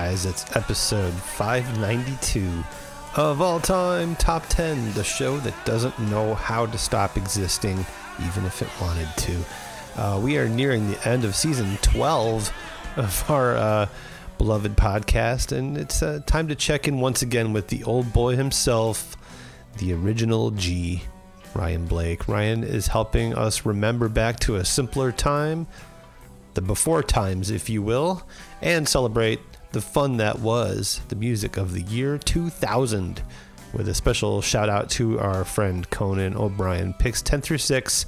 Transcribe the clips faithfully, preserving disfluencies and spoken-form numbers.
guys. It's episode five ninety-two of All Time Top ten, the show that doesn't know how to stop existing, even if it wanted to. Uh, we are nearing the end of season twelve of our uh, beloved podcast, and it's uh, time to check in once again with the old boy himself, the original G, Ryan Blake. Ryan is helping us remember back to a simpler time, the before times, if you will, and celebrate the fun that was the music of the year two thousand, with a special shout out to our friend Conan O'Brien. Picks ten through six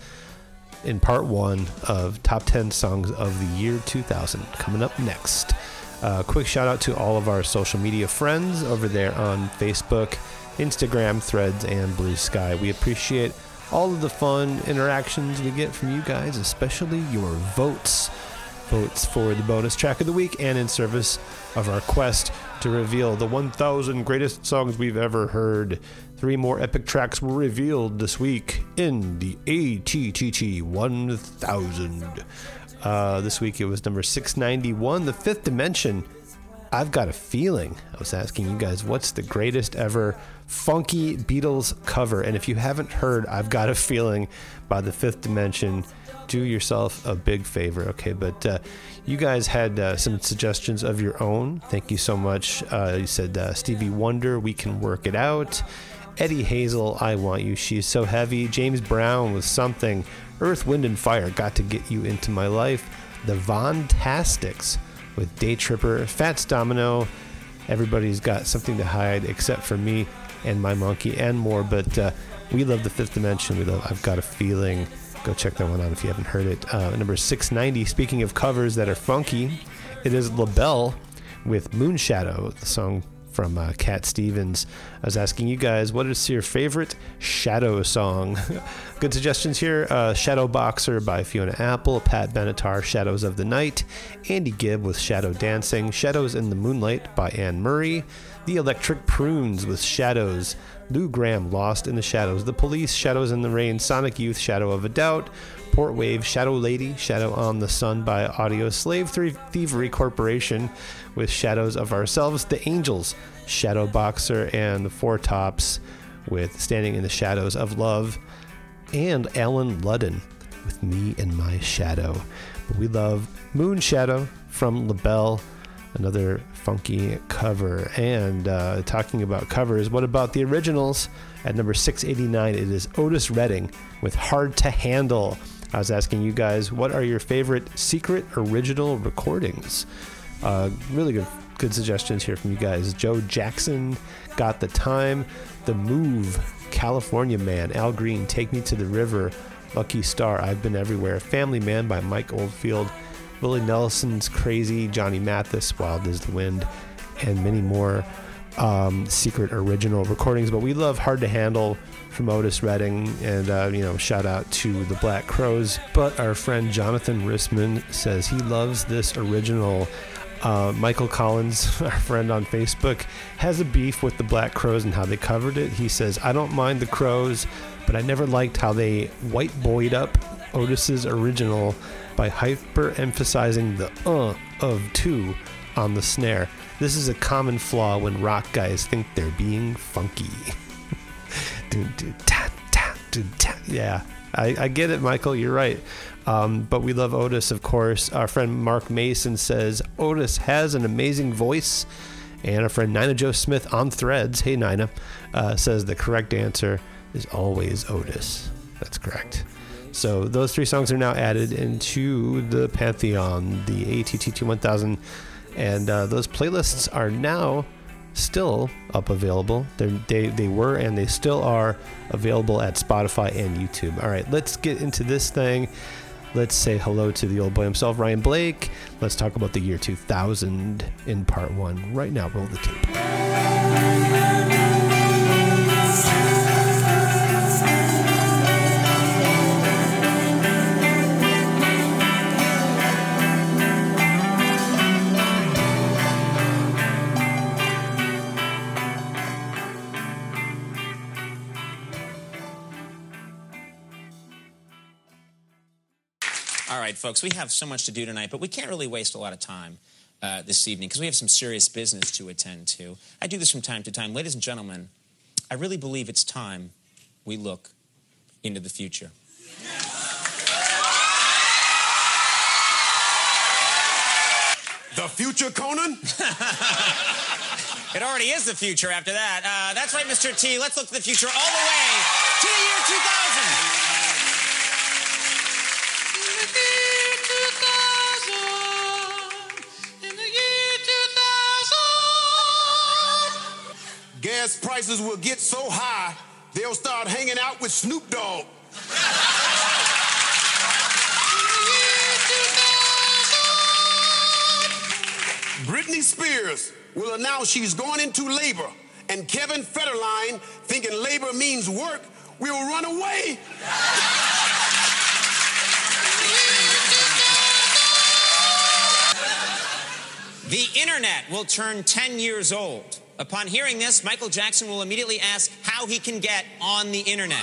in part one of top ten songs of the year two thousand. Coming up next, a uh, quick shout out to all of our social media friends over there on Facebook, Instagram, Threads, and Blue Sky. We appreciate all of the fun interactions we get from you guys, especially your votes. Votes for the bonus track of the week, and in service of our quest to reveal the one thousand greatest songs we've ever heard. Three more epic tracks were revealed this week in the A T T T one thousand. Uh, this week it was number six ninety-one, The Fifth Dimension. I've Got a Feeling. I was asking you guys, what's the greatest ever funky Beatles cover? And if you haven't heard I've Got a Feeling by The Fifth Dimension, do yourself a big favor, okay? But uh, you guys had uh, some suggestions of your own. Thank you so much. Uh, you said uh, Stevie Wonder, We Can Work It Out. Eddie Hazel, I Want You, She's So Heavy. James Brown with Something. Earth, Wind and Fire, Got to Get You Into My Life. The Von Tastics with Day Tripper. Fats Domino, Everybody's Got Something to Hide Except for Me and My Monkey, and more. But uh, we love The Fifth Dimension. We love I've Got a Feeling. Go check that one out if you haven't heard it. Uh, number six ninety, speaking of covers that are funky, it is LaBelle with Moonshadow, the song from uh, Cat Stevens. I was asking you guys, what is your favorite Shadow song? Good suggestions here. Uh, Shadow Boxer by Fiona Apple, Pat Benatar, Shadows of the Night, Andy Gibb with Shadow Dancing, Shadows in the Moonlight by Anne Murray, The Electric Prunes with Shadows, Lou Gramm, Lost in the Shadows, The Police, Shadows in the Rain, Sonic Youth, Shadow of a Doubt, Port Wave, Shadow Lady, Shadow on the Sun by Audio Slave Thievery Corporation with Shadows of Ourselves, The Angels, Shadow Boxer, and The Four Tops with Standing in the Shadows of Love, and Alan Ludden with Me and My Shadow. But we love Moonshadow from LaBelle, another funky cover. And uh, talking about covers, what about the originals? At number six eighty-nine, it is Otis Redding with Hard to Handle. I was asking you guys, what are your favorite secret original recordings? Uh, really good good suggestions here from you guys. Joe Jackson, Got the Time, The Move, California Man, Al Green, Take Me to the River, Lucky Star, I've Been Everywhere, Family Man by Mike Oldfield, Willie Nelson's Crazy, Johnny Mathis, Wild as the Wind, and many more um, secret original recordings. But we love Hard to Handle from Otis Redding, and uh, you know, shout out to the Black Crowes. But our friend Jonathan Rissman says he loves this original. Uh, Michael Collins, our friend on Facebook, has a beef with the Black Crowes and how they covered it. He says, I don't mind the Crowes, but I never liked how they white boyed up Otis's original by hyper-emphasizing the uh of two on the snare. This is a common flaw when rock guys think they're being funky. do, do, ta, ta, do, ta. Yeah, I, I get it, Michael. You're right. Um, but we love Otis, of course. Our friend Mark Mason says Otis has an amazing voice. And our friend Nina Jo Smith on Threads, hey Nina, uh, says the correct answer is always Otis. That's correct. So those three songs are now added into the Pantheon, the A T T T one thousand, and uh, those playlists are now still up available. They're, they they were and they still are available at Spotify and YouTube. All right, let's get into this thing. Let's say hello to the old boy himself, Ryan Blake. Let's talk about the year two thousand in part one. Right now, roll the tape. All right, folks, we have so much to do tonight, but we can't really waste a lot of time. uh, this evening because we have some serious business to attend to. I do this from time to time. Ladies and gentlemen, I really believe it's time we look into the future. The future, Conan? It already is the future after that. Uh, that's right, Mister T. Let's look to the future all the way to the year two thousand. In the year two thousand. Gas prices will get so high, they'll start hanging out with Snoop Dogg. Britney Spears will announce she's going into labor, and Kevin Federline, thinking labor means work, will run away. The internet will turn ten years old. Upon hearing this, Michael Jackson will immediately ask how he can get on the internet.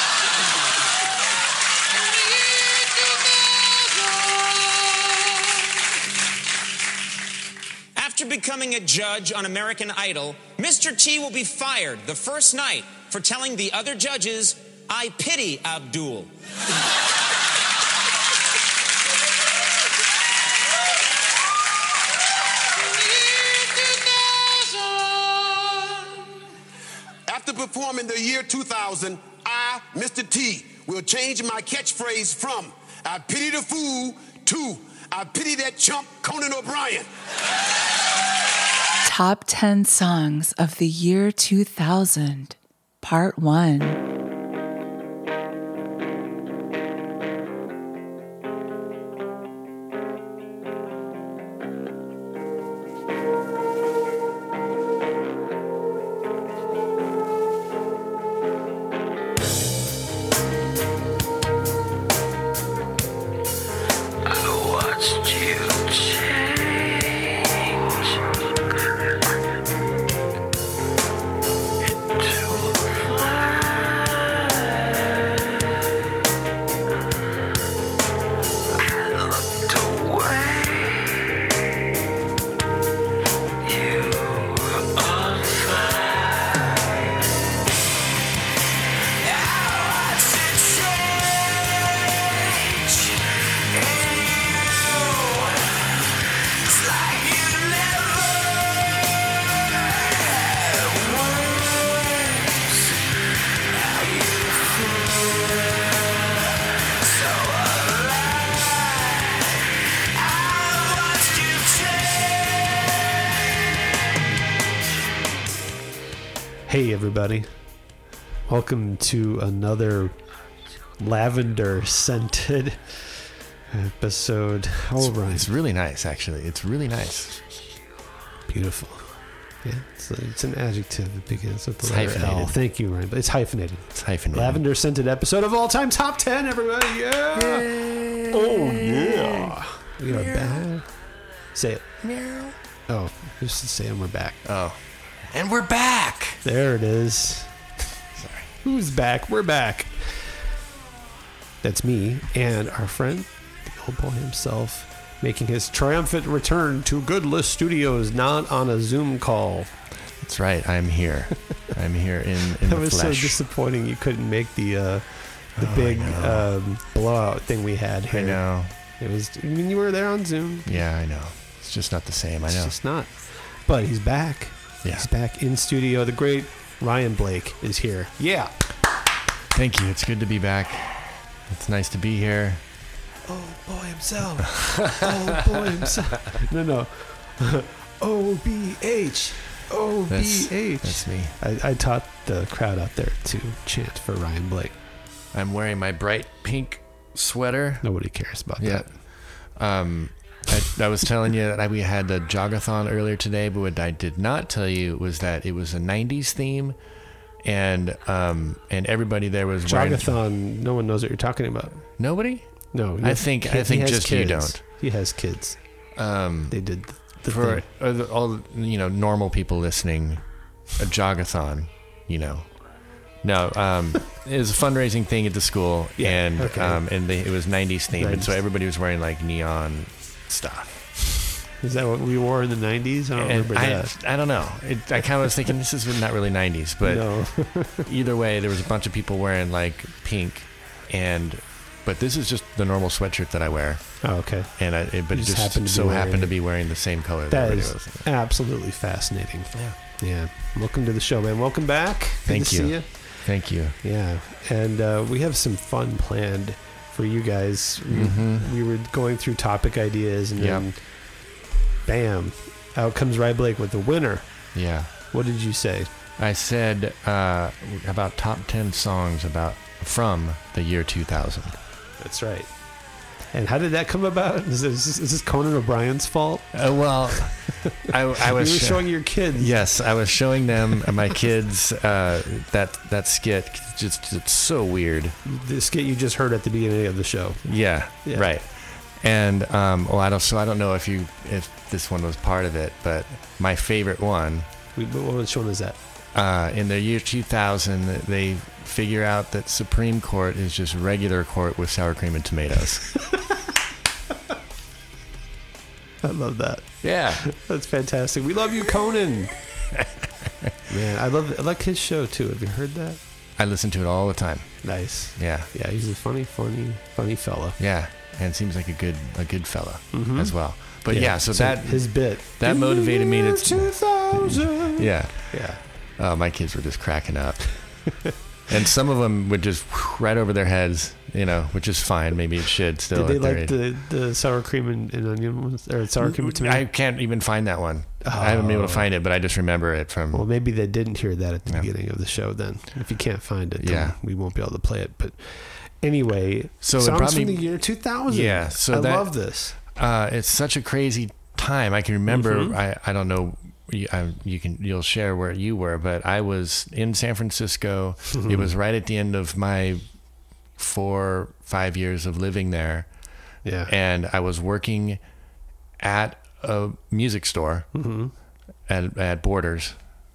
After becoming a judge on American Idol, Mister T will be fired the first night for telling the other judges, "I pity Abdul." After performing the year two thousand, I, Mister T, will change my catchphrase from "I pity the fool" to "I pity that chump Conan O'Brien." Top ten Songs of the Year two thousand, Part one. Hey everybody, welcome to another lavender scented episode. Oh, right. It's really nice, actually. It's really nice. Beautiful. Yeah, it's, a, it's an adjective. It begins with the It's letter hyphenated. L. Thank you, Ryan. But it's hyphenated. It's hyphenated. Lavender scented episode of all time top ten. Everybody, yeah. Yay. Oh yeah. We are back. Say it. Meow. Oh, just say it. We're back. Oh. And we're back. There it is. Sorry. Who's back? We're back. That's me and our friend, the old boy himself, making his triumphant return to Goodless Studios, not on a Zoom call. That's right. I'm here. I'm here in, in That the was flesh. so disappointing you couldn't make the uh, the Oh, big I know. um, blowout thing we had here. I know. It was. I mean, you were there on Zoom. Yeah, I know. It's just not the same. I It's know. just not. But he's back. Yeah. He's back in studio. The great Ryan Blake is here. Yeah. Thank you. It's good to be back. It's nice to be here. Oh boy himself. Oh boy himself. No, no. O B H. O B H. That's me. I, I taught the crowd out there to chant for Ryan Blake. I'm wearing my bright pink sweater. Nobody cares about Yeah. that. Um, I, I was telling you that we had a jogathon earlier today, but what I did not tell you was that it was a nineties theme, and um, and everybody there was wearing... Jogathon, no one knows what you're talking about. Nobody? No. I you- think- he- I think he has just you kids. don't. He has kids. Um, They did the for thing. uh, the- all you know, normal people listening, a jogathon, you know. No, um, it was a fundraising thing at the school, Yeah, and okay. um, and they, it was nineties themed, and so nineties. everybody was wearing like neon stuff. Is that what we wore in the nineties? I don't And remember I, that. I don't know. It, I kind of was thinking this is not really nineties, but No. either way, there was a bunch of people wearing like pink, and but this is just the normal sweatshirt that I wear, Oh, okay. and I, it, but You it just just, happened to be so wearing happened it. to be wearing the same color that, That everybody is was. absolutely fascinating. Yeah. Yeah. Welcome to the show, man. Welcome back. Good Thank to you. see you. Thank you. Yeah. And uh, we have some fun planned for you guys. We, Mhm. we were going through topic ideas, and then Yep. bam, out comes Rye Blake with the winner. Yeah. What did you say? I said uh, about top ten songs about from the year two thousand. That's right. And how did that come about? Is this, is this Conan O'Brien's fault? Uh, well, I, I was you were sho- showing your kids. Yes, I was showing them uh, my kids uh, that that skit. Just it's so weird. The skit you just heard at the beginning of the show. Yeah, Yeah. right. And um, well, I don't. So I don't know if you if this one was part of it, but my favorite one. We, which one is that? Uh, in the year two thousand, they figure out that Supreme Court is just regular court with sour cream and tomatoes. I love that. Yeah. That's fantastic. We love you, Conan. Man, I love I like his show too. Have you heard that? I listen to it all the time. Nice. Yeah. Yeah, he's a funny, funny, funny fella. Yeah. And seems like a good a good fella Mhm. as well. But yeah, so, that his bit that motivated me to two thousand. Yeah. Yeah. Oh, my kids were just cracking up. And some of them would just whew, right over their heads, you know, which is fine. Maybe it should still. Did they at their like age. the, the sour cream and, and onion ones, or sour cream and tomato? I can't even find that one. I haven't been able to find it, but I just remember it from. Well, maybe they didn't hear that at the Yeah. beginning of the show. Then, if you can't find it, then Yeah. we won't be able to play it. But anyway, So it songs probably- from the year two thousand. Yeah, so I that- love this. Uh, it's such a crazy time. I can remember. Mhm. I, I don't know. You, I, you can you'll share where you were, but I was in San Francisco. It was right at the end of my four five years of living there, Yeah. and I was working at a music store Mm-hmm. at at Borders,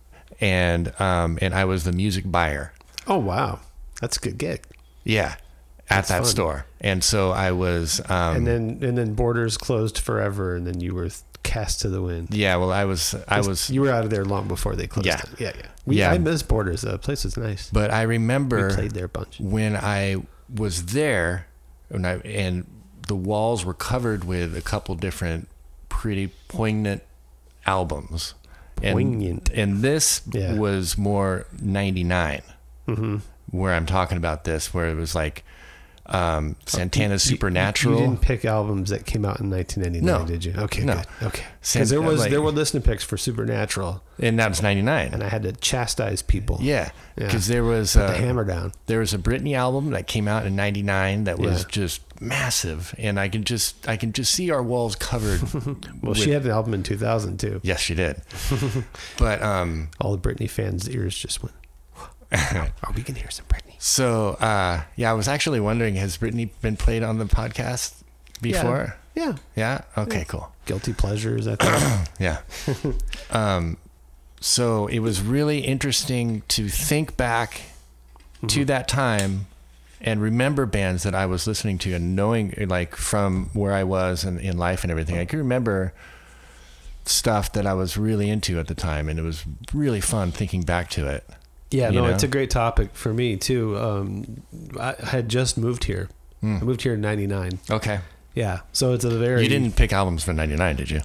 and um and I was the music buyer. Oh wow, that's a good gig. Yeah, at That's that fun. store, and so I was. Um, And then and then Borders closed forever, and then you were cast to the wind. yeah, well, I was I was. You were out of there long before they closed. Yeah. it. yeah, yeah. We, Yeah. I miss Borders. The place was nice. But I remember We played there a bunch. when I was there, and I and the walls were covered with a couple different pretty poignant albums. And, Poignant. And this Yeah. was more ninety-nine, Mm-hmm. where I'm talking about this, where it was like um, Santana's Supernatural. You, you didn't pick albums that came out in nineteen ninety-nine, No. did you? Okay, No. good. Okay, Sant- because there was like- there were listener picks for Supernatural, and that was ninety-nine. and I had to chastise people. Yeah, Yeah. because there was Put uh, the hammer down. there was a Britney album that came out in ninety-nine that was Yeah. just massive, and I can just I can just see our walls covered. Well, with- she had an album in two thousand too. yes, she did. But um, All the Britney fans' ears just went. Oh, we can hear some Britney. so uh, yeah, I was actually wondering, has Britney been played on the podcast before? Yeah. Yeah. Okay. Cool. Guilty pleasures, I think. Yeah. um, so it was really interesting to think back to that time and remember bands that I was listening to and knowing, like, from where I was and in life and everything. I can remember stuff that I was really into at the time, and it was really fun thinking back to it. Yeah, You no, know? it's a great topic for me too. Um, I had just moved here. Hmm. I moved here in ninety-nine. Okay. Yeah, so it's a very. You didn't pick albums for ninety-nine, did you?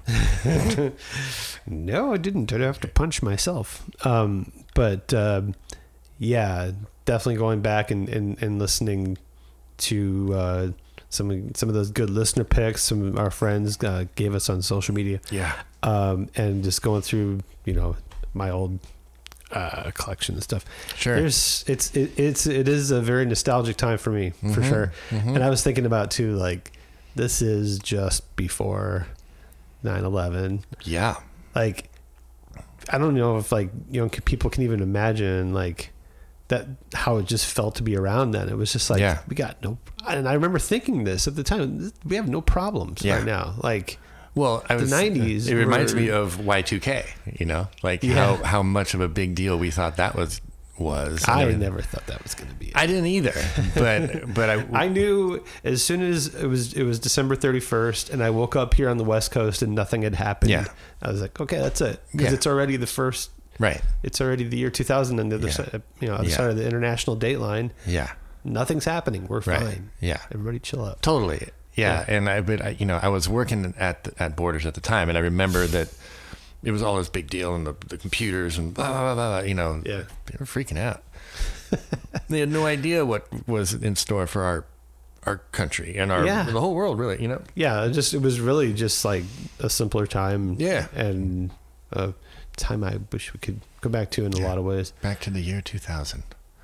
No, I didn't. I'd have to punch myself. Um, but um, yeah, definitely going back and, and, and listening to uh, some of- some of those good listener picks. Some of our friends uh, gave us on social media. Yeah. Um, and just going through, you know, my old uh, collection and stuff. Sure. There's it's it, it's it is a very nostalgic time for me for Mhm, sure. mhm. And I was thinking about too, like this is just before nine eleven. Yeah. Like I don't know if like you know people can even imagine like that how it just felt to be around then. It was just like Yeah. we got no. And I remember thinking this at the time. We have no problems Yeah. right now. Like. Well, I The was, nineties It reminds were- me of Y two K. You know, like Yeah. how how much of a big deal we thought that was was. I never, never thought that was going to be it. I didn't either, but but I I knew as soon as it was it was December thirty-first, and I woke up here on the West Coast and nothing had happened. Yeah. I was like, okay, that's it, because Yeah. it's already the first. right. It's already the year two thousand, and the other Yeah. side, you know, other Yeah. side of the international date line. Yeah. Nothing's happening. We're Right. fine. Yeah. Everybody chill out. Totally. Yeah. Yeah. And I, but I, you know, I was working at the, at Borders at the time, and I remember that it was all this big deal, and the, the computers and blah, blah, blah, blah, you know, Yeah. they were freaking out. They had no idea what was in store for our, our country and our, Yeah. the whole world, really, you know? Yeah, it just it was really just like a simpler time. Yeah. And a time I wish we could go back to in a lot of ways. Back to the year two thousand.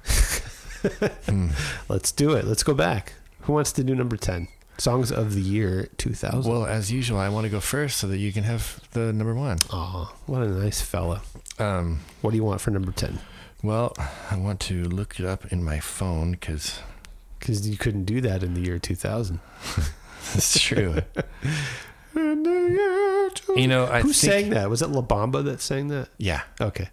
Let's do it. Let's go back. Who wants to do number ten? Songs of the year two thousand. Well, as usual, I want to go first so that you can have the number one. Aw, what a nice fella. Um, What do you want for number ten? well, I want to look it up in my phone because Because you couldn't do that in the year two thousand. it's true. In the year two- You know, I Who think, sang that? Was it La Bamba that sang that? Yeah, Okay.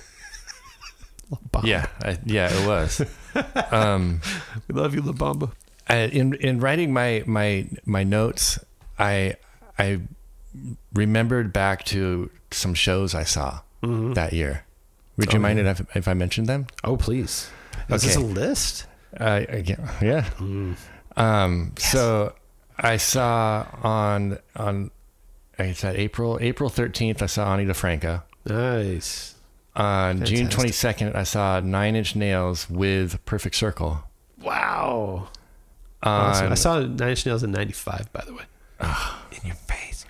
La Bamba. yeah, I, yeah. It was. Um, We love you, La Bamba. I, in in writing my my my notes, I I remembered back to some shows I saw that year. Would you Oh, mind yeah. it if, if I mentioned them? Oh, please. Is this a Okay. list? Uh, yeah. yeah. Um, So I saw on on I said April April thirteenth. I saw Ani DeFranco. Nice. On June Fantastic. twenty-second, I saw Nine Inch Nails with Perfect Circle. Wow. On, Awesome. I saw Nine Inch Nails in ninety-five, by the way. In your face.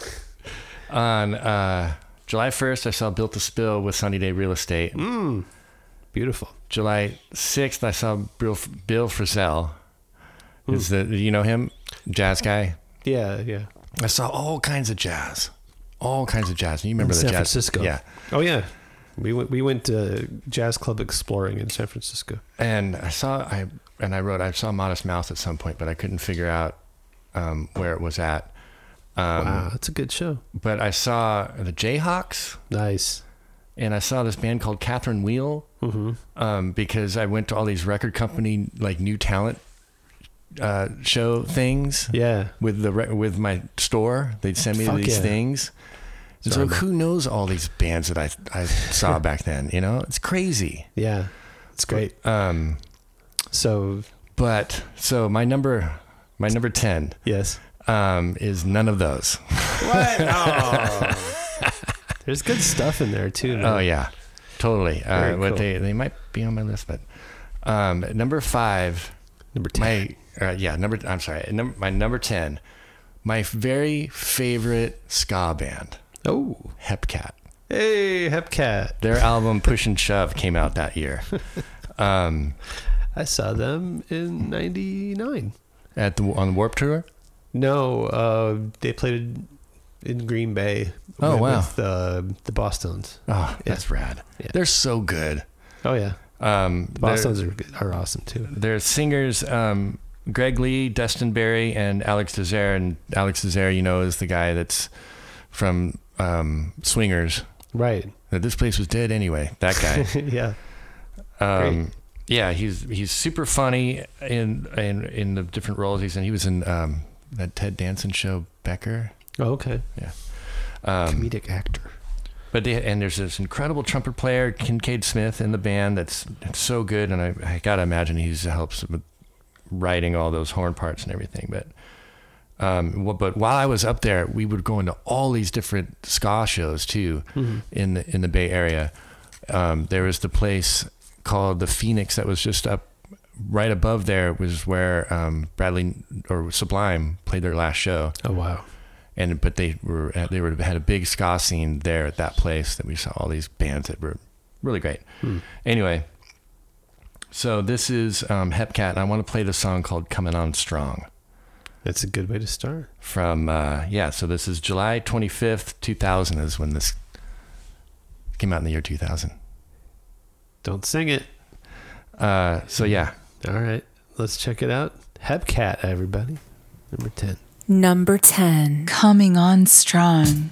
on uh, July first, I saw Built to Spill with Sunny Day Real Estate. Mm. Beautiful. July sixth, I saw Bill, Bill Frisell. Is the you know him? Jazz guy. Yeah, yeah. I saw all kinds of jazz. All kinds of jazz. You remember In the San jazz? Francisco. Yeah. Oh, yeah. We went we went to jazz club exploring in San Francisco. And I saw I and I wrote I saw Modest Mouse at some point, but I couldn't figure out um, where it was at. Um, Wow, that's a good show. But I saw the Jayhawks, Nice. and I saw this band called Catherine Wheel, Mm-hmm. um, because I went to all these record company like new talent uh, show things. Yeah. With the re- with my store, they'd send me Fuck these yeah. things. And Sorry, so man. who knows all these bands that I I saw back then? You know, it's crazy. Yeah. It's great. Um, So, but so my number my number ten yes. um, is none of those. What? Oh. There's good stuff in there, too. man. Oh yeah, totally. Very Uh, what cool. they they might be on my list, but um, number five. Number ten. My uh, yeah number I'm sorry number my number ten, my very favorite ska band, Oh. Hepcat. Hey, Hepcat. Their album Push and Shove came out that year. Um, I saw them in ninety-nine. at the on Warped Tour. No, uh, they played in Green Bay. Oh, with, wow. With uh, the Boston's. Oh, that's rad. Yeah. They're so good. Oh, yeah. Um, The Boston's are, good- are awesome, too. They're singers, um, Greg Lee, Dustin Berry, and Alex Desire. And Alex Desire, you know, is the guy that's from um, Swingers. Right. That this place was dead anyway. That guy. Yeah. um, yeah, he's he's super funny in in in the different roles he's in. He was in um, that Ted Danson show, Becker. Oh, okay. Yeah. Um, Comedic actor. But they, and there's this incredible trumpet player, Kincaid Smith, in the band that's, that's so good, and I, I gotta imagine he helps with writing all those horn parts and everything. But um, well, but while I was up there, we would go into all these different ska shows too, Mm-hmm. in the in the Bay Area. Um, there was the place called the Phoenix that was just up right above there, was where um, Bradley or Sublime played their last show. Oh, wow. And but they were they were had a big ska scene there at that place that we saw all these bands that were really great. Hmm. Anyway, so this is um, Hepcat, and I want to play the song called "Coming On Strong" That's a good way to start. from uh, yeah. So this is July twenty-fifth, two thousand is when this came out in the year two thousand. Don't sing it. Uh, so yeah, All right. Let's check it out. Hepcat, everybody. Number ten. Number ten. Coming on strong.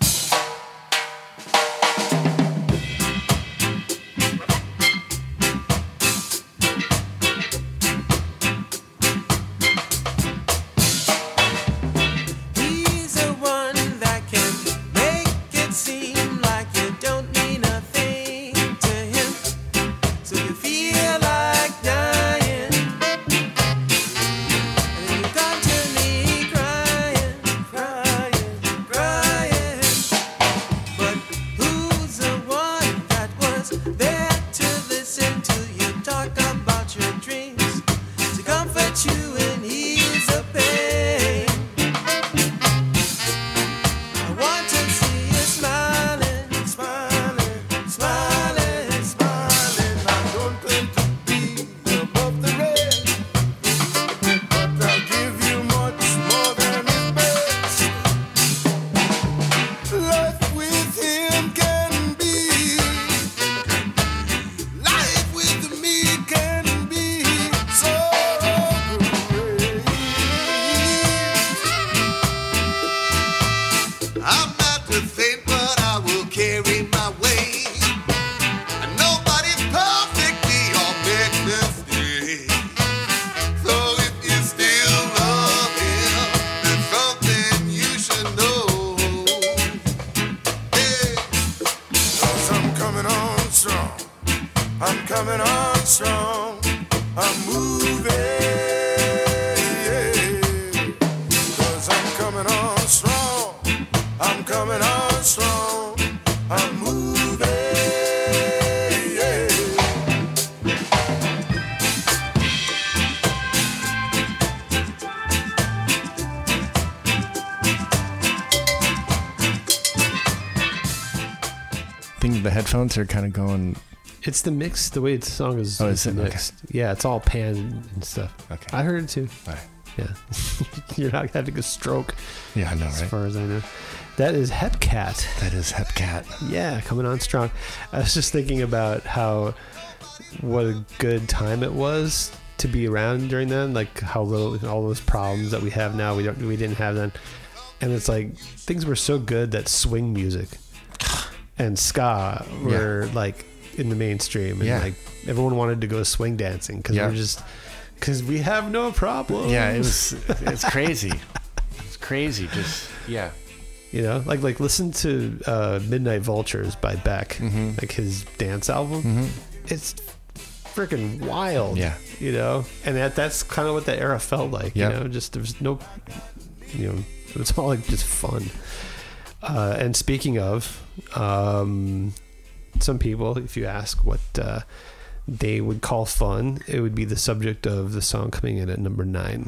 coming on strong. I'm moving, yeah. 'Cause I'm coming on strong. I'm coming on strong. I'm moving, yeah. I think the headphones are kind of going. It's the mix, the way the song is, Oh, is is it? Okay. mixed. Yeah, it's all pan and stuff. Okay. I heard it too. All right. Yeah. You're not having a stroke, Yeah, I know, as right? far as I know. That is Hepcat. That is Hepcat. Yeah, coming on strong. I was just thinking about how, what a good time it was to be around during then. Like how little, all those problems that we have now, we don't, we didn't have then. And it's like, things were so good that swing music and ska were like in the mainstream, and Yeah. like everyone wanted to go swing dancing because Yeah. we're just because we have no problem. Yeah, it was. It's crazy. It's crazy. Just yeah. You know, like like listen to uh, Midnight Vultures by Beck, Mm-hmm. like his dance album. It's freaking wild. Yeah. You know, and that that's kind of what that era felt like. Yep. You know, just there's no, you know, it was all like just fun. Uh, and speaking of, um, some people, if you ask what uh, they would call fun, it would be the subject of the song coming in at number nine.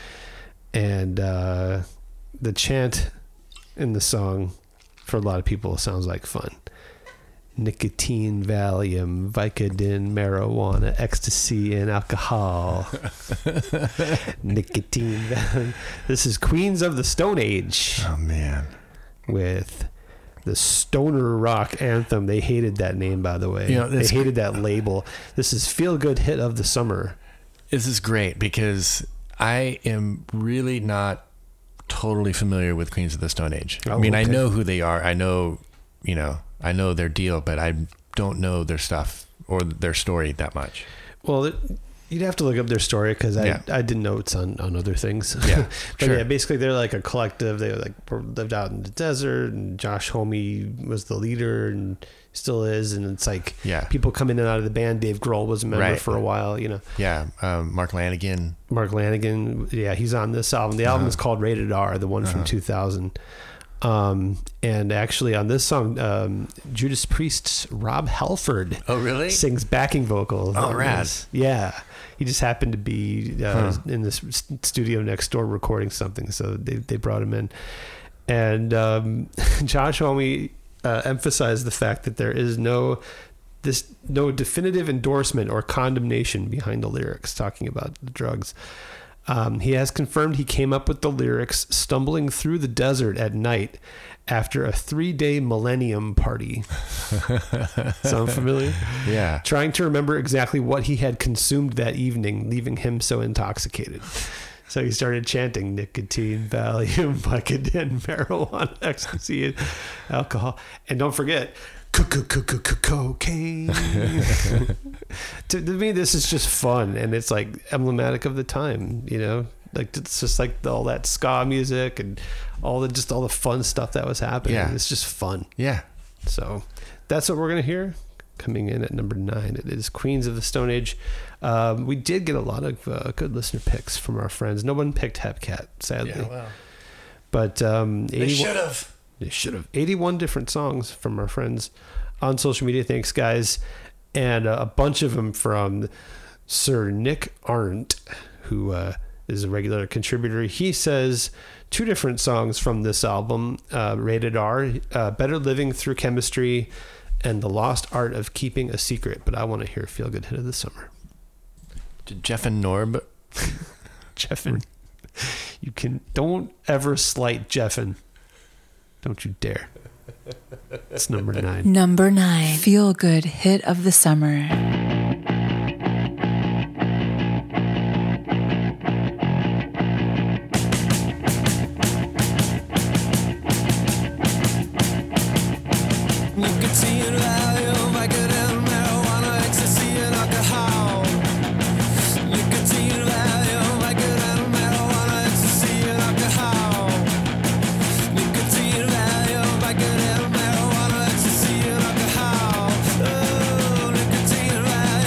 And uh, the chant in the song, for a lot of people, sounds like fun. Nicotine, Valium, Vicodin, marijuana, ecstasy, and alcohol. Nicotine, Valium. This is Queens of the Stone Age Oh man. with the stoner rock anthem. They hated that name, by the way. You know, they that's- hated that label. This is Feel Good Hit of the Summer. This is great because I am really not totally familiar with Queens of the Stone Age. I Oh, mean, I okay. know who they are. I know, you know, I know their deal, but I don't know their stuff or their story that much. Well, it, you'd have to look up their story because I, Yeah. I did notes on, on other things. Yeah, but sure. yeah, basically they're like a collective. They like were- lived out in the desert, and Josh Homme was the leader and still is. And it's like Yeah. people come in and out of the band. Dave Grohl was a member Right. for a while. You know, Yeah, um, Mark Lanigan. Mark Lanigan. Yeah, he's on this album. The album Uh-huh. is called Rated R, the one from two thousand. Um, and actually on this song, um, Judas Priest's Rob Halford Oh, really? sings backing vocals. Oh, on rad. this. Yeah. He just happened to be uh, Huh. in this s- studio next door recording something, so they, they brought him in. And um, Josh Homme uh, emphasized the fact that there is no this no definitive endorsement or condemnation behind the lyrics talking about the drugs. Um, he has confirmed he came up with the lyrics stumbling through the desert at night after a three-day millennium party. Sound familiar? Yeah. Trying to remember exactly what he had consumed that evening, leaving him so intoxicated. So he started chanting nicotine, Valium, Vicodin, marijuana, ecstasy, and alcohol. And don't forget, cocaine. To me, this is just fun, and it's like emblematic of the time, you know? Like, it's just like all that ska music and all the just all the fun stuff that was happening. Yeah. It's just fun. Yeah. So that's what we're going to hear. Coming in at number nine, it is Queens of the Stone Age. Um, we did get a lot of uh, good listener picks from our friends. No one picked Hepcat, sadly. Yeah, well. But um, They should have. They should have. eighty-one different songs from our friends on social media. Thanks, guys. And uh, a bunch of them from Sir Nick Arndt, who uh, is a regular contributor. He says two different songs from this album, uh, Rated R, uh, Better Living Through Chemistry, and The Lost Art of Keeping a Secret. But I want to hear Feel Good Hit of the Summer. Did Jeff and Norb? Jeffin. You can, don't ever slight Jeffin. Don't you dare. It's number nine. Number nine, Feel Good Hit of the Summer. Nicotine, Valium, Vicodin, marijuana, ecstasy, and alcohol. Nicotine, Valium, Vicodin, marijuana, ecstasy, and alcohol. Nicotine, Valium, Vicodin, marijuana, ecstasy, and alcohol. Oh, nicotine, Valium.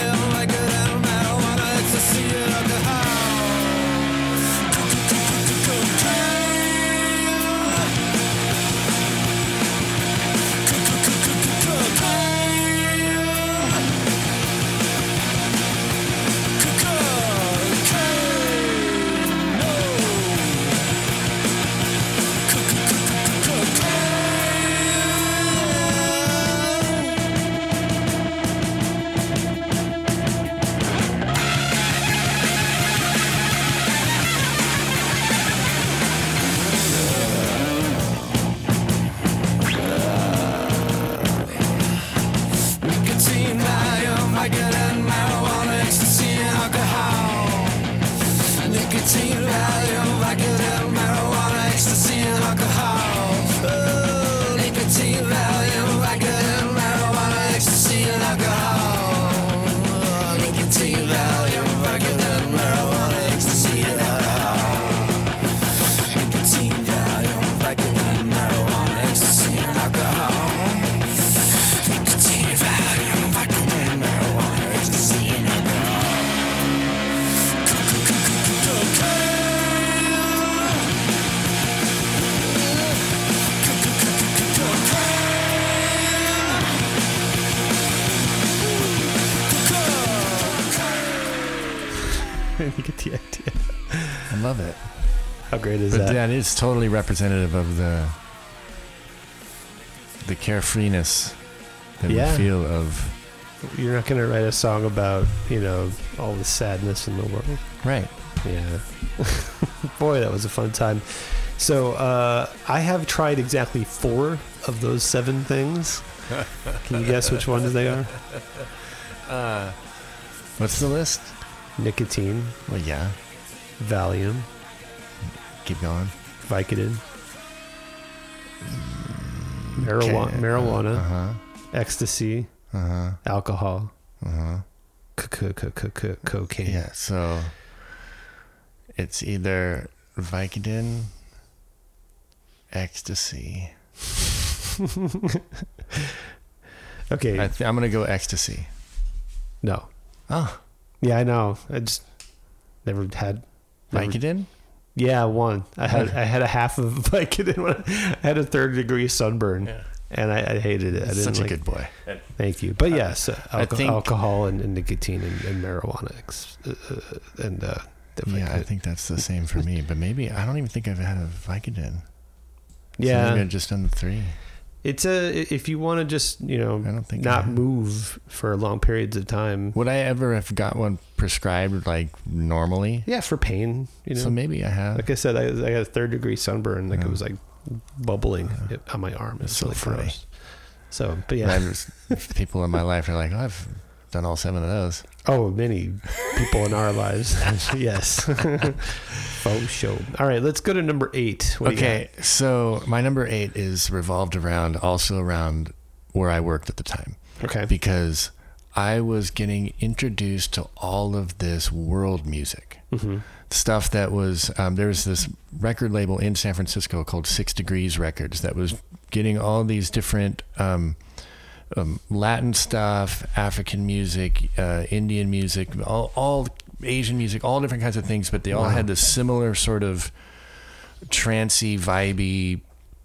alcohol. Oh, nicotine, Valium, Vicodin, marijuana, ecstasy, and alcohol. Oh, nicotine, Valium, Vicodin, marijuana, ecstasy, and alcohol. Nicotine, Valium, Vicodin, marijuana, ecstasy, and alcohol. Nicotine, Valium, Vicodin, marijuana, ecstasy, and alcohol. You get the idea. I love it. How great is But that? that is totally representative of the the carefreeness that Yeah. we feel of. You're not going to write a song about, you know, all the sadness in the world. Right. Yeah. Boy, that was a fun time. So uh, I have tried exactly four of those seven things. Can you guess which ones they are? Uh, what's the list? Nicotine, Well, yeah. Valium, Keep going. Vicodin, marijuana, Okay. marijuana Uh huh. ecstasy, Uh huh. alcohol, Uh huh. c- c- c- c- cocaine. Yeah. So it's either Vicodin, ecstasy. Okay. I th- I'm gonna go ecstasy. No. Oh, Yeah, I know. I just never had. Never, Vicodin. yeah, one. I had I had a half of Vicodin. When I had a third degree sunburn, Yeah. and I, I hated it. I didn't Such a like, good boy. Thank you. But yes, uh, I alco- think- alcohol and, and nicotine and, and marijuana ex- uh, uh, and uh, the Yeah, I Vicodin. think that's the same for me. But maybe I don't even think I've had a Vicodin. So yeah. maybe I've just done the three. It's a if you want to just you know I don't think I not have. move for long periods of time. Would I ever have got one prescribed like normally? Yeah, for pain. You know, So maybe I have. like I said, I, I had a third degree sunburn. Like Yeah. it was like bubbling on my arm. It's so really funny. gross. So, but Yeah. yeah. People in my life are like, oh, I've done all seven of those. Oh, many people in our lives. Yes. Faux show. All right, let's go to number eight. What do you Okay, so my number eight is revolved around also around where I worked at the time. got? Okay. Because I was getting introduced to all of this world music. Mm-hmm. Stuff that was, um, there was this record label in San Francisco called Six Degrees Records that was getting all these different um, um, Latin stuff, African music, uh, Indian music, all, all Asian music, all different kinds of things, but they all Wow. had this similar sort of trancey, vibey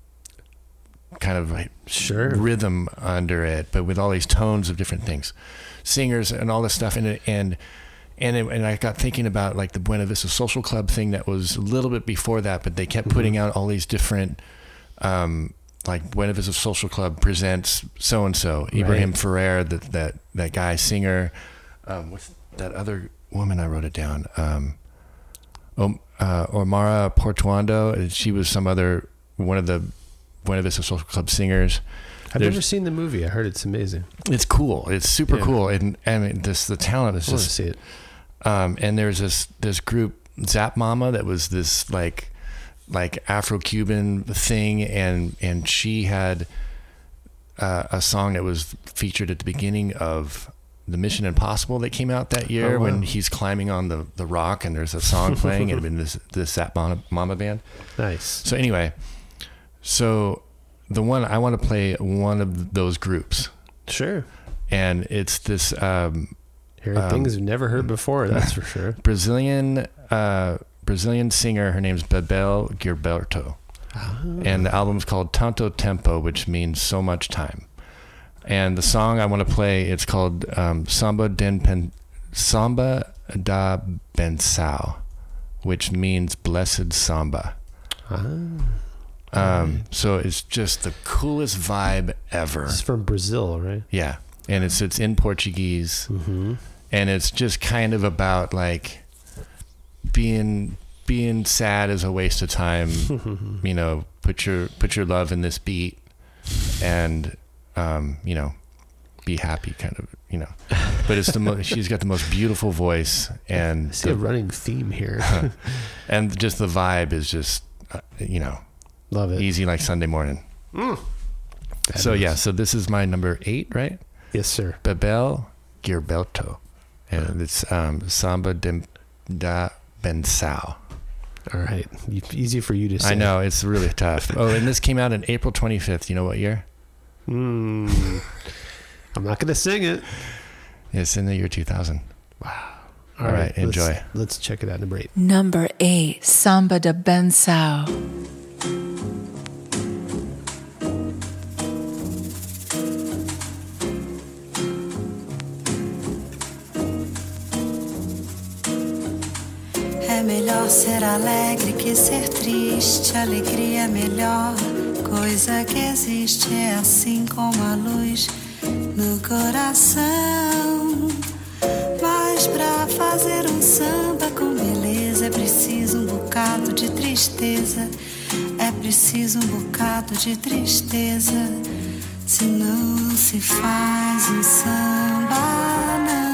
kind of like Sure. rhythm under it, but with all these tones of different things, singers and all this stuff. And it, and and it, and I got thinking about like the Buena Vista Social Club thing that was a little bit before that, but they kept putting out all these different, um, like Buena Vista Social Club presents so and so, Ibrahim Right. Ferrer, that that that guy singer, um, what's that other woman? I wrote it down. Um, um, uh, Omara Portuando, and she was some other one of the Buena Vista Social Club singers. I've There's- never seen the movie. I heard it's amazing. It's cool. It's super Yeah. cool, and and this the talent is I want to just. see it. Um, and there's this this group Zap Mama that was this like like Afro-Cuban thing, and and she had uh, a song that was featured at the beginning of the Mission Impossible that came out that year Oh, wow. when he's climbing on the, the rock and there's a song playing and in this this Zap Mama, Mama band. Nice. So anyway, so the one I want to play one of those groups, Sure. and it's this um, Hearing Um, things we've never heard before, that's for sure. Brazilian uh, Brazilian singer. Her name's Bebel Gilberto, and the album's called Tanto Tempo, which means so much time. And the song I want to play, it's called um, Samba den Pen- Samba da Benção, which means blessed samba. Um, so it's just the coolest vibe ever. It's from Brazil, right? Yeah, and it's it's in Portuguese, Mm-hmm. and it's just kind of about like being being sad is a waste of time. You know, put your put your love in this beat, and um, you know, be happy, kind of. You know, but it's the mo- she's got the most beautiful voice, and I see a the, running theme here. and just the vibe is just uh, you know Love it. Easy like Sunday morning. Mm. So yeah, so this is my number eight, right? Yes, sir. Bebel Gilberto. And it's um, Samba de, da Benção. All right. Easy for you to say. I know, it's really tough. Oh, and this came out on April twenty-fifth. You know what year? Mm. I'm not going to sing it. It's in the year two thousand. Wow. All, All right, right, enjoy. Let's, let's check it out. Number eight. Number eight, Samba de Benção. É melhor ser alegre que ser triste. Alegria é melhor coisa que existe. É assim como a luz no coração. Mas pra fazer um samba com beleza é preciso um bocado de tristeza. É preciso um bocado de tristeza. Senão não se faz um samba, não.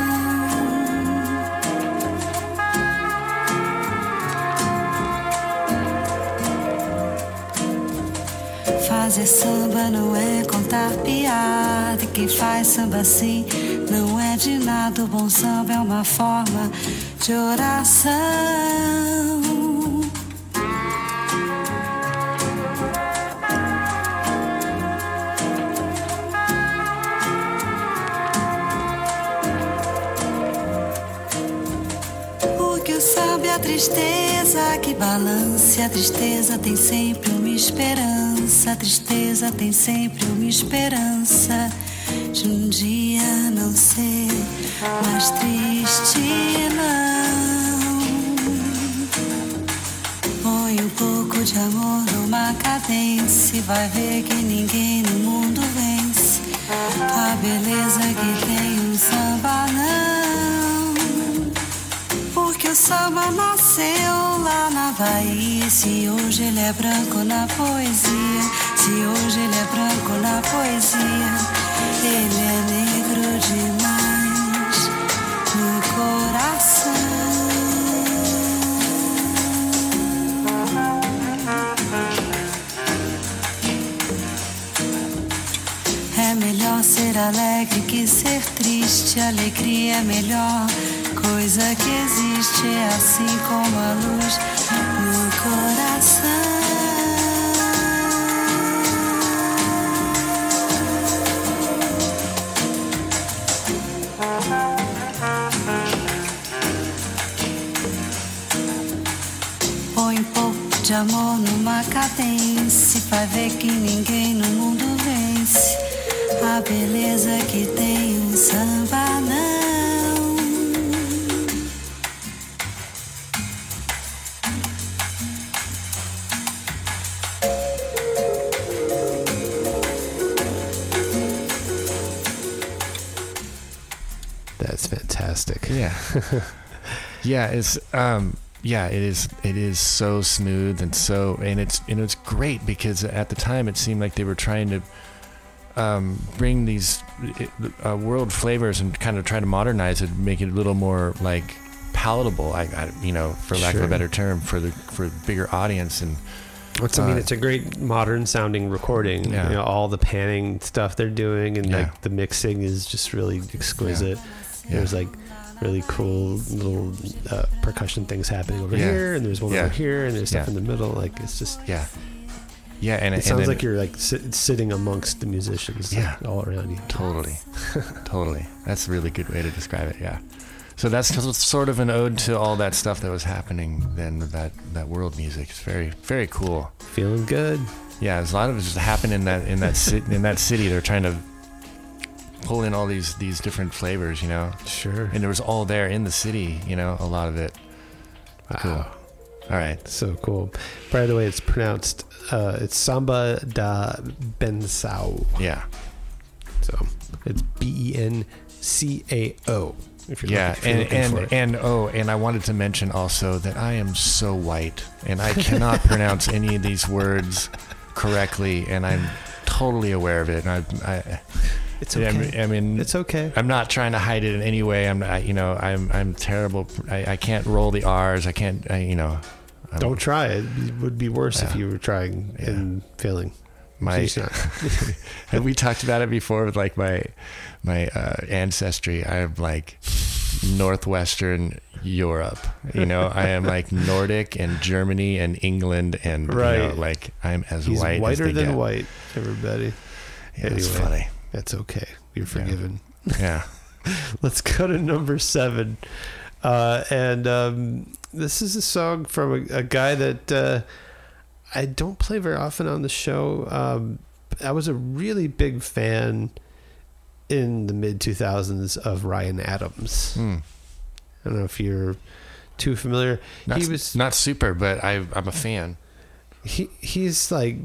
Fazer samba não é contar piada. E quem faz samba assim não é de nada. O bom samba é uma forma de oração. Porque o samba é a tristeza que balance. A tristeza tem sempre uma esperança. A tristeza tem sempre uma esperança de um dia não ser mais triste, não. Põe um pouco de amor numa cadência e vai ver que ninguém no mundo vence a beleza que tem um samba, não. Porque o samba nasceu lá na Bahia. Se hoje ele é branco na poesia, se hoje ele é branco na poesia, ele é negro demais no coração. É melhor ser alegre que ser triste. Alegria é melhor coisa que existe. É assim como a luz no coração. Põe um pouco de amor numa cadência, vai ver que ninguém no mundo vence a beleza que tem um samba, não. That's fantastic. Yeah. Yeah, it's um yeah, it is it is so smooth and so and it's and it's great because at the time it seemed like they were trying to um bring these uh, world flavors and kind of try to modernize it, make it a little more like palatable, I, I you know, for lack Sure. of a better term, for the for a bigger audience. And What's, I mean, Uh, it's a great modern sounding recording. Yeah. You know, all the panning stuff they're doing and Yeah. like the mixing is just really exquisite. Yeah. There's like really cool little uh, percussion things happening over Yeah. here, and there's one Yeah. over here, and there's stuff Yeah. in the middle. Like it's just, yeah. Yeah, and it and sounds then- like you're like sit, sitting amongst the musicians, like, Yeah. all around you. Totally. Totally. That's a really good way to describe it, yeah. So that's sort of an ode to all that stuff that was happening then, that, that world music. It's very, very cool. Feeling good. Yeah, there's a lot of it just happened in that in that ci- in that city. They're trying to pull in all these these different flavors, you know. Sure. And it was all there in the city, you know, a lot of it. Wow. Cool. All right. So cool. By the way, it's pronounced, uh, it's Samba da Benção. Yeah. So it's B E N C A O. If you're Yeah, looking, if you're and looking for and, it. and oh, and I wanted to mention also that I am so white and I cannot pronounce any of these words correctly, and I'm totally aware of it. And I, I It's I okay. mean, I mean, It's okay. I'm not trying to hide it in any way. I'm not, you know, I'm I'm terrible. I, I can't roll the R's. I can't, I, you know, I'm, Don't try it. It would be worse Yeah. if you were trying Yeah. and failing. my She's not. have we talked about it before with like my my uh, ancestry? I am like northwestern Europe. You know, I am like Nordic and Germany and England and Right. you know, like I'm as He's white whiter as they than get. white, everybody. Yeah, that's Anyway. funny. That's okay. You're forgiven. Yeah. Let's go to number seven. Uh, and um, this is a song from a, a guy that uh, I don't play very often on the show. Um, I was a really big fan in the mid two thousands of Ryan Adams. Hmm. I don't know if you're too familiar. Not, he was not super, but I, I'm a fan. he he's like,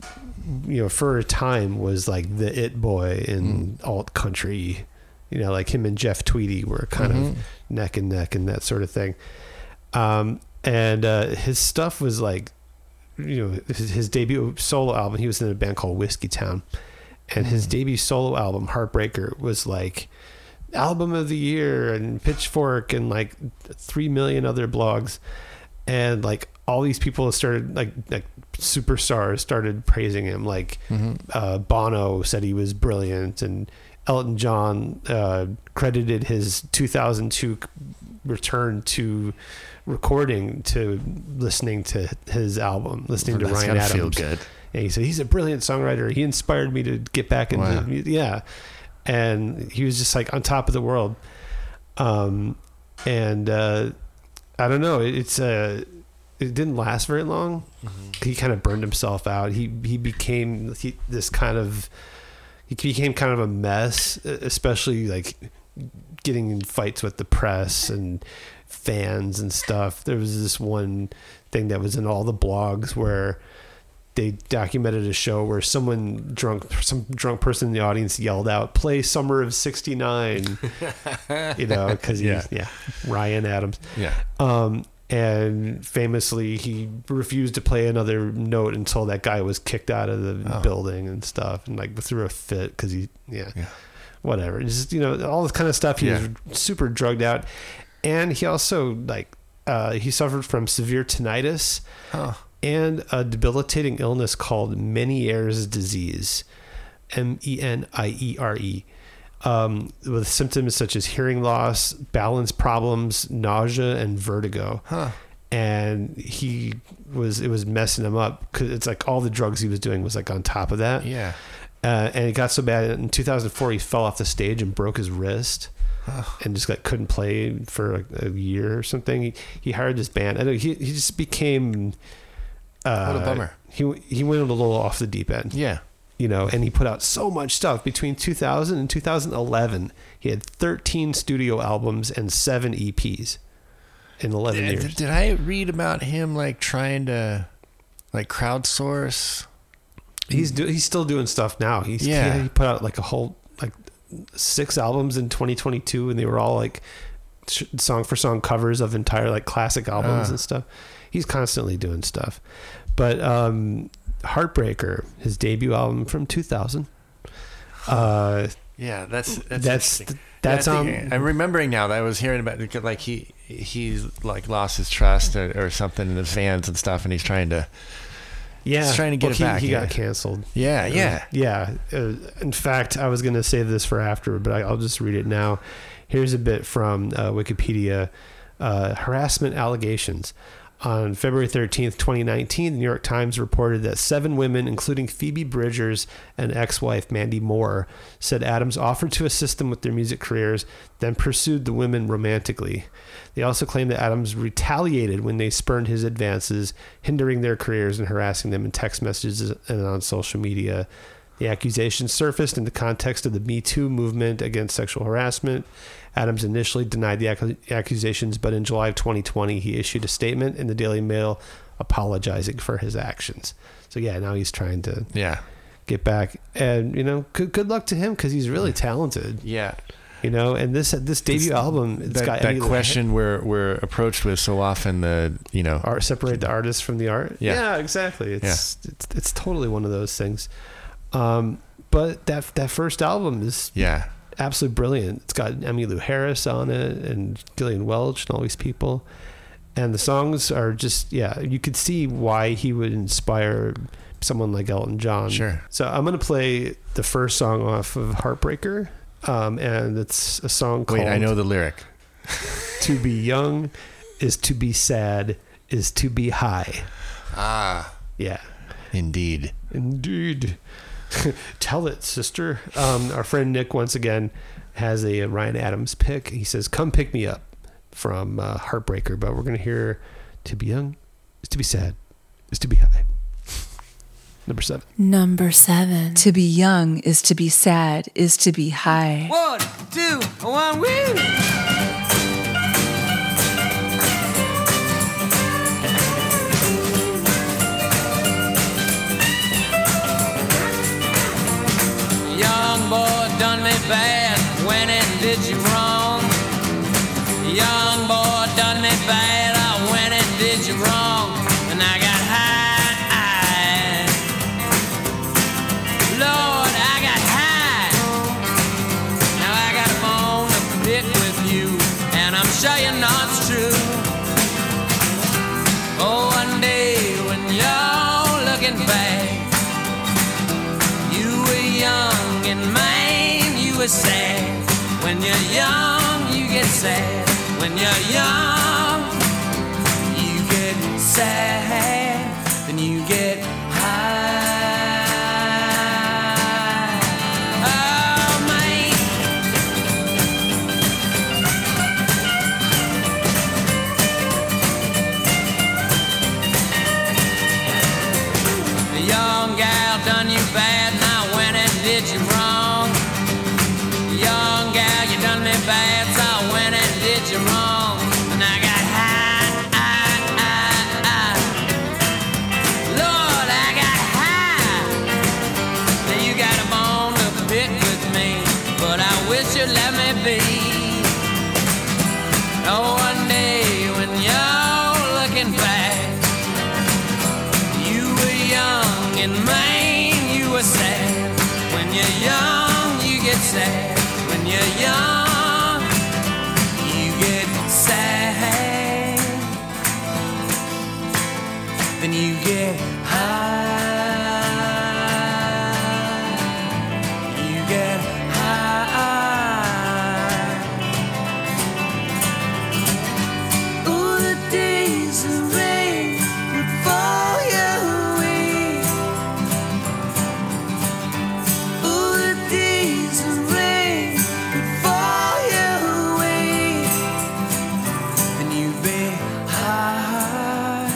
you know, for a time was like the it boy in alt country. You know, like him and Jeff Tweedy were kind Mhm. of neck and neck and that sort of thing. Um, and uh, his stuff was like, you know, his, his debut solo album, he was in a band called Whiskey Town. And his debut solo album, Heartbreaker, was like album of the year and Pitchfork and like three million other blogs. And like all these people started like, like superstars started praising him. Like uh, Bono said he was brilliant, and Elton John uh, credited his two thousand two return to recording to listening to his album, listening to That's Ryan gotta Adams. feel good. And he said he's a brilliant songwriter. He inspired me to get back into Wow. music. Yeah, and he was just like on top of the world. Um, and uh, I don't know. It, it's uh, it didn't last very long. He kind of burned himself out. He he became he, this kind of he became kind of a mess, especially like getting in fights with the press and fans and stuff. There was this one thing that was in all the blogs where they documented a show where someone drunk, some drunk person in the audience yelled out, "Play Summer of sixty-nine," you know, because Yeah. yeah, Ryan Adams. Yeah. Um, and famously, he refused to play another note until that guy was kicked out of the Oh. building and stuff, and like threw a fit because he, yeah, Yeah. whatever. It's just, you know, all this kind of stuff. He Yeah. was super drugged out, and he also like uh, he suffered from severe tinnitus Huh. and a debilitating illness called Meniere's disease, M E N I E R E, um, with symptoms such as hearing loss, balance problems, nausea, and vertigo. Huh. And he was, it was messing him up because it's like all the drugs he was doing was like on top of that. Yeah. Uh, and it got so bad in two thousand four, he fell off the stage and broke his wrist. And just like couldn't play for a, a year or something. He, he hired this band. I know he he just became. Uh, What a bummer. He he went a little off the deep end. Yeah. You know, and he put out so much stuff between two thousand and two thousand eleven. He had thirteen studio albums and seven E Ps in eleven Did, years. did I read about him like trying to like crowdsource? He's do, he's still doing stuff now. He's Yeah. he, he put out like a whole like six albums in twenty twenty-two, and they were all like sh- song for song covers of entire like classic albums Ah. and stuff. He's constantly doing stuff. But um, Heartbreaker, his debut album from two thousand. Uh, Yeah, that's that's That's- interesting. that's, Yeah, I think- um, I'm remembering now that I was hearing about because like he he's like lost his trust or, or something in his fans and stuff, and he's trying to yeah, He's trying to get well, it he, back, He yeah. got canceled. yeah yeah Yeah. Uh, in fact, I was going to save this for after, but I, I'll just read it now. Here's a bit from uh, Wikipedia. Uh, harassment allegations. On February thirteenth, twenty nineteen, the New York Times reported that seven women, including Phoebe Bridgers and ex-wife Mandy Moore, said Adams offered to assist them with their music careers, then pursued the women romantically. They also claimed that Adams retaliated when they spurned his advances, hindering their careers and harassing them in text messages and on social media. The accusations surfaced in the context of the Me Too movement against sexual harassment. Adams initially denied the accu- accusations, but in July of twenty twenty, he issued a statement in the Daily Mail apologizing for his actions. So yeah, now he's trying to yeah get back, and you know, good good luck to him because he's really talented. yeah. You know, and this this debut album, it's that, got that Emmy Lou question we're we're approached with so often. The you know Art, separate the artist from the art. Yeah. exactly. It's, it's it's totally one of those things. Um, but that that first album is yeah absolutely brilliant. It's got Emmylou Harris on it and Gillian Welch and all these people. And the songs are just, yeah, you could see why he would inspire someone like Elton John. Sure. So I'm going to play the first song off of Heartbreaker. Um, and it's a song called... Wait, I know the lyric. To be young is to be sad, is to be high. Ah. Yeah. Indeed. Indeed. Tell it, sister. Um, our friend Nick, once again, has a Ryan Adams pick. He says, come pick me up from uh, Heartbreaker. But we're going to hear To be young is to be sad, is to be high. Number seven. Number seven. To be young is to be sad, is to be high. One, two, one, woo! Young boy done me bad when it did you wrong. Young boy done me bad when it did you wrong. And I got high. Lord, I got high. Now I got a bone to pick with you, and I'm sure you know it's true. Oh, one day when you're looking back, you were young and man, you were sad. When you're young, you get sad. When you're young, you get sad. Then you get high. Oh, man. The young gal done you bad, now when it did you wrong. Young gal, you done me bad, so when it did you wrong. And I got high, high, high, high. Lord, I got high. Now you got a bone to pick with me, but I wish you'd let me be. Oh, one day when you're looking back, you were young and man, you were sad. When you're young, you get sad. When you're young, you get sad. Then you get high. You get high. Oh, the days of rain would fall your way. Oh, the days of rain would fall your way. Then you'd be high,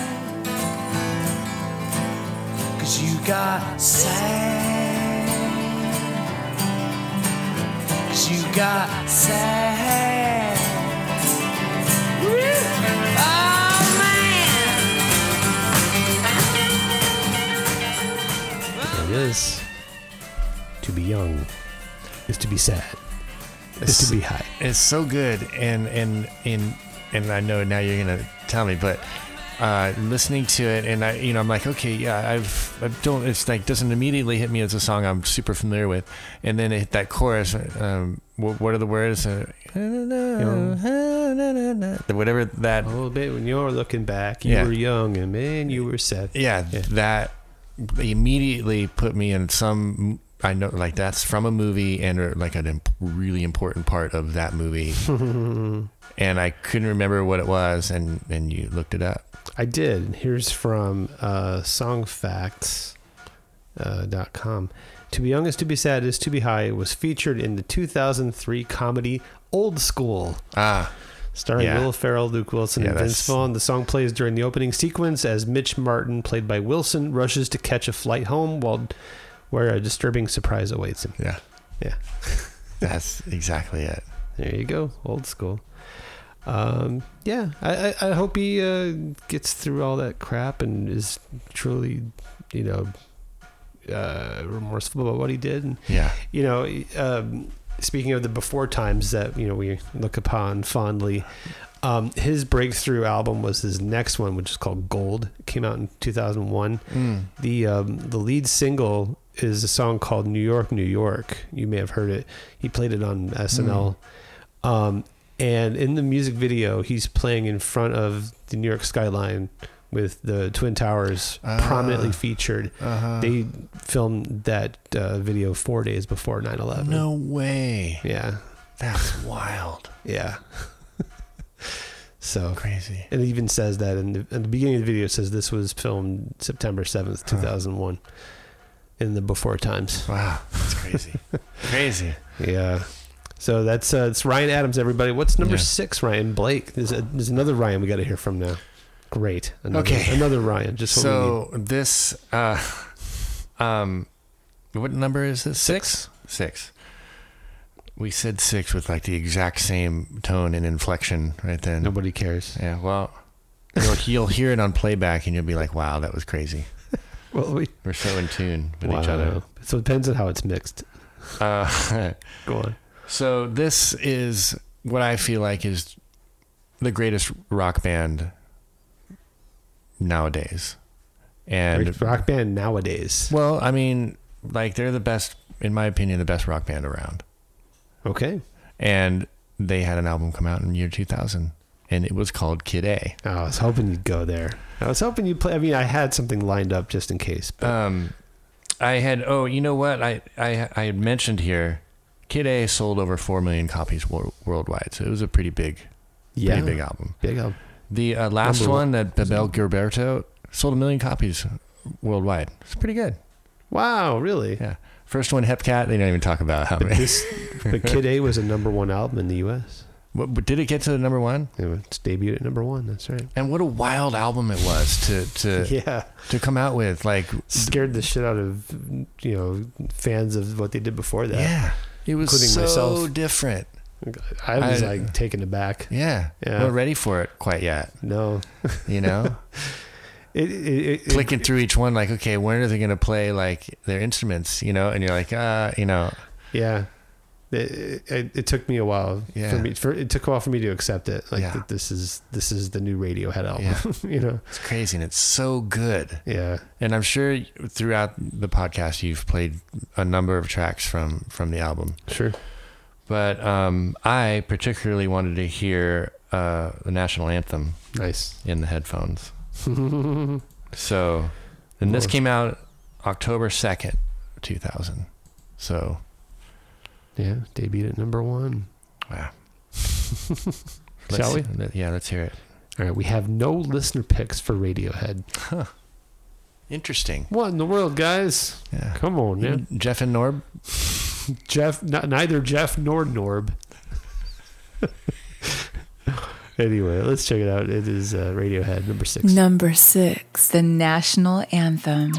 'cause you got sad. 'Cause you got sad. Woo! Oh, man. There it is. To be young is to be sad, is to be high. It's so good, and and and and I know now you're gonna tell me, but uh, listening to it, and I, you know, I'm like, okay, yeah, I've, I don't, it's like doesn't immediately hit me as a song I'm super familiar with, and then it hit that chorus. Um, what, what are the words? Uh, whatever that. A little bit when you're looking back, you Yeah. were young and man, you were sad. Yeah, Yeah. that immediately put me in some. I know, like that's from a movie and uh, like a imp- really important part of that movie. And I couldn't remember what it was, and, and you looked it up. I did. Here's from uh, songfacts dot com. To be young is to be sad is to be high was featured in the two thousand three comedy Old School. Ah, Starring Yeah. Will Ferrell, Luke Wilson, Yeah, and Vince that's- Vaughn. The song plays during the opening sequence as Mitch Martin, played by Wilson, rushes to catch a flight home while where a disturbing surprise awaits him. yeah, Yeah. that's exactly it. There you go. Old School. Um, yeah, I, I, I hope he uh, gets through all that crap and is truly, you know, uh, remorseful about what he did. And, Yeah, you know, um, speaking of the before times that, you know, we look upon fondly, um, his breakthrough album was his next one, which is called Gold. It came out in two thousand one. Mm. The um, the lead single is a song called New York, New York. You may have heard it. He played it on S N L. Um, And in the music video, he's playing in front of the New York skyline with the Twin Towers uh, prominently featured. Uh-huh. They filmed that uh, video four days before nine eleven. No way. Yeah. That's wild. Yeah. So crazy. And it even says that in the, in the beginning of the video, it says this was filmed September seventh, two thousand one, huh. in the before times. Wow. That's crazy. Crazy. Yeah. So that's uh, it's Ryan Adams, everybody. What's number Yeah. six, Ryan? Blake. There's, a, there's another Ryan we got to hear from now. Great. Another, Okay. Another Ryan. Just what we So need. this, uh, um, what number is this? Six? Six. We said six with like the exact same tone and inflection right then. Nobody cares. Yeah, well, you'll, you'll hear it on playback and you'll be like, wow, that was crazy. Well, we, We're so in tune with wow. each other. So it depends on how it's mixed. Uh, Go on. so this is what I feel like is the greatest rock band nowadays. And Great rock band nowadays. well, I mean, like they're the best, in my opinion, the best rock band around. Okay. And they had an album come out in the year two thousand, and it was called Kid A. Oh, I was hoping you'd go there. I was hoping you'd play. I mean, I had something lined up just in case. But Um, I had, oh, you know what? I, I, I had mentioned here, Kid A sold over four million copies wor- worldwide. So it was a pretty big, yeah, pretty big album. big album. The uh, last Number one, that Bebel Gilberto, sold a million copies worldwide. It's pretty good. Wow, really? Yeah. First one, Hepcat, they don't even talk about how But many. this, but Kid A was a number one album in the U S. What, but did it get to the number one? It was debuted at number one. That's right. And what a wild album it was to to Yeah, to come out with. Like, scared the shit out of you know fans of what they did before that. yeah, it was Including so myself. different. I was I- like taken aback. Yeah, Yeah. not ready for it quite yet. No, You know, it, it, it, clicking it, through each one, like, okay, when are they going to play like their instruments? You know, and you're like, uh, you know, Yeah, it, it, it took me a while. Yeah. For me, for, it took a while for me to accept it. Like Yeah. that this is this is the new Radiohead album. Yeah. you know. it's crazy and it's so good. Yeah. And I'm sure throughout the podcast you've played a number of tracks from from the album. Sure. But um, I particularly wanted to hear uh, the national anthem Nice. in the headphones. So, and this Cool. came out October second, two thousand. So, Yeah. Debuted at number one. wow. Shall we? Let's- Yeah, let's hear it. All right. We have no listener picks for Radiohead. Interesting. What in the world, guys? Yeah. Come on, man. Jeff and Norb. Jeff, n- neither Jeff nor Norb. Anyway, let's check it out. It is uh, Radiohead, number six. Number six, the national anthem.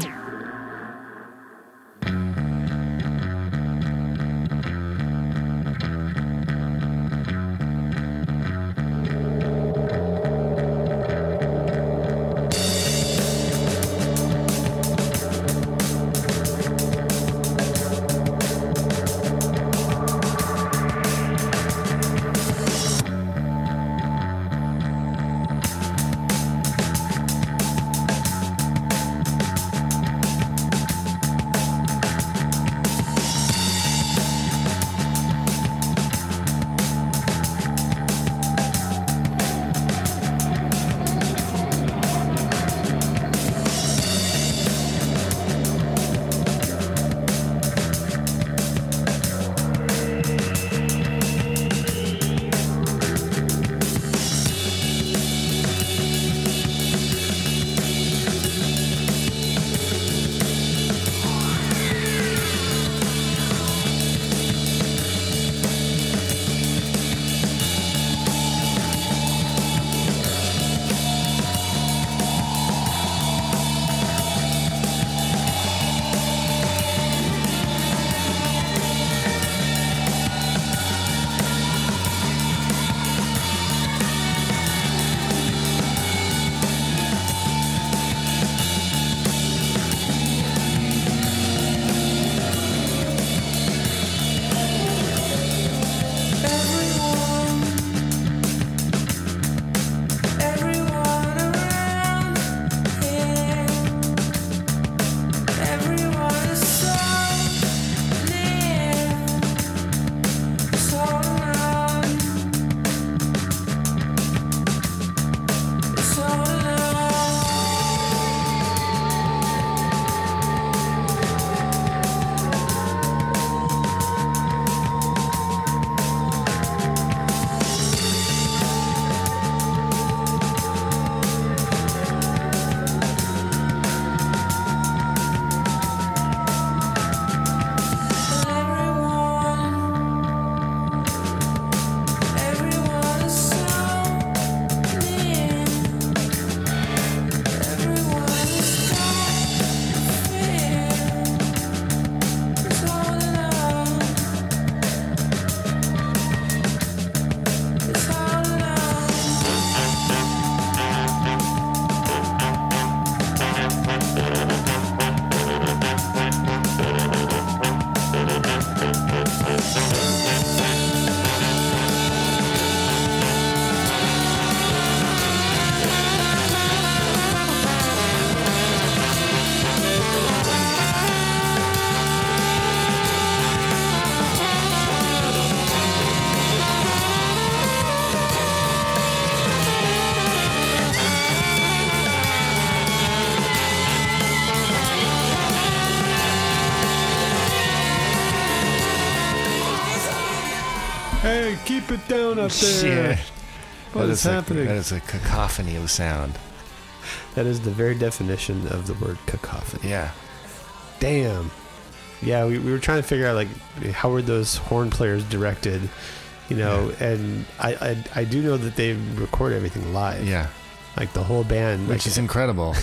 Hey, keep it down up there. Yeah. What That is is a- happening? that is a cacophony of sound. That is the very definition of the word cacophony. Yeah. Damn. Yeah, we, we were trying to figure out, like, how were those horn players directed, you know, Yeah. and I, I I do know that they record everything live. Yeah. Like, the whole band. Which like, is incredible.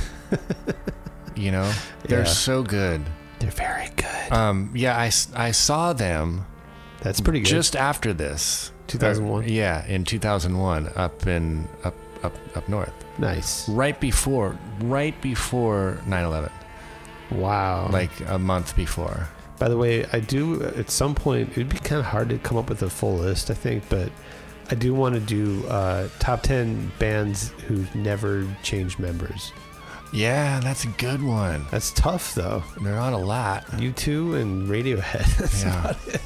You know? They're Yeah. so good. They're very good. Um, yeah, I, s- I saw them That's pretty good. just after this. two thousand one? Uh, yeah, in two thousand one up in up up up north. Nice. Right before right before nine eleven. Wow. Like a month before. By the way, I do, at some point, it would be kind of hard to come up with a full list, I think, but I do want to do uh, top ten bands who've never changed members. Yeah, that's a good one. That's tough, though. They're on a lot. U two and Radiohead. That's Yeah. about it.